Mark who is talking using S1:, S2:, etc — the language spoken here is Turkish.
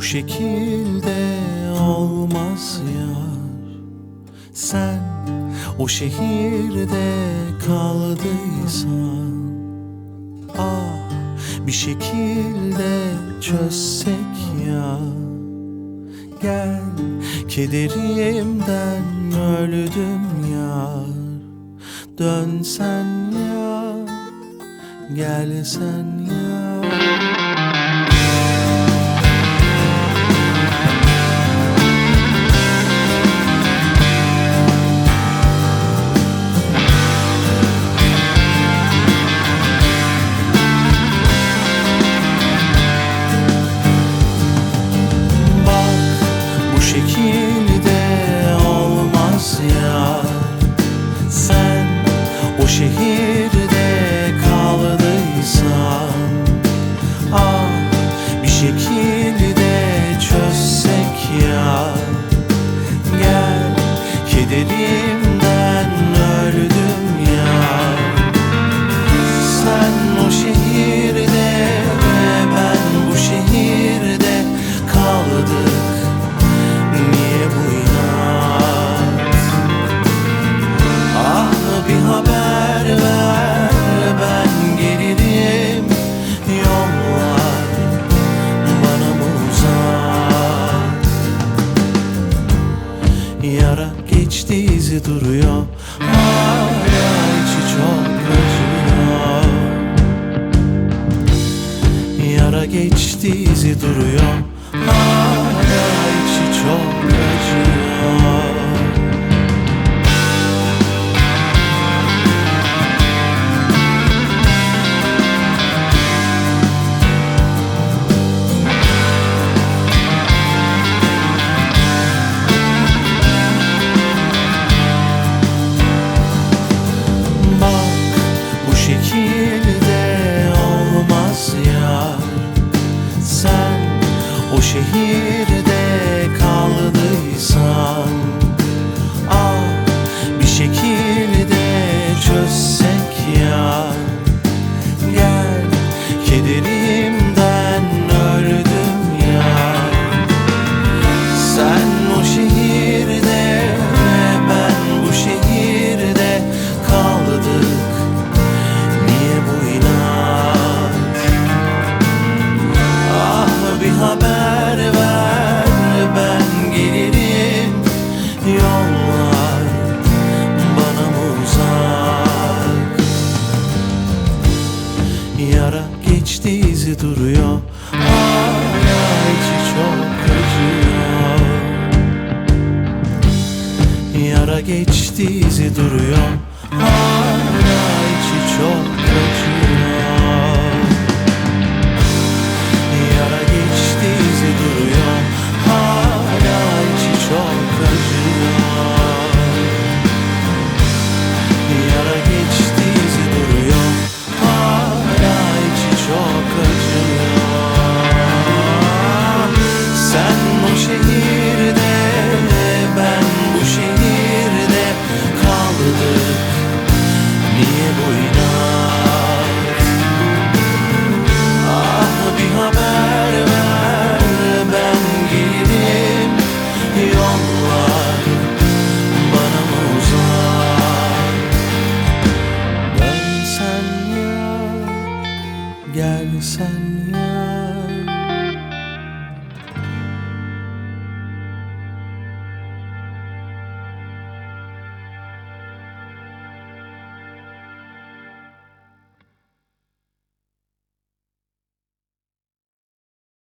S1: şekilde olmaz yar. Sen o şehirde kaldıysan, ah bir şekilde çözsek ya. Gel, kederimden öldüm yar. Dönsen ya, gelsen ya. Bu şekilde olmaz ya. Sen o şehirde kaldıysan, ah bir şekilde çözsek ya. Gel, kederimden öldüm ya. Sen o şehirde ve ben bu şehirde kaldık. Niye bu inat? Ah bir haber ver, ben gelirim. Yollar bana mı uzak? Yara geçti, izi duruyor, hala içi çok acıyor. Yara geçti, izi duruyor, hala içi çok acıyor. Bak bu şekilde olmaz ya. Sen o şehirde kaldıysan, ah bir şekilde çözsek ya. Gel, kederimden öldüm ya. Sen o şehirde ve ben bu şehirde kaldık. Niye bu inat? Ah bir haber ver, ben gelirim. Yollar bana mı uzak? Yara geçti, izi duruyor, hala içi çok acıyor. Yara geçti, izi duruyor, hala içi çok acıyor. Yara geçti, izi duruyor, hala içi çok acıyor. Yara geçti, izi duruyor, hala içi çok acıyor. Sen o şehirde, ben bu şehirde kaldık. Niye bu inat? Ah bir haber ver, ben gelirim. Yollar bana mı uzak? Dönsen ya, gelsen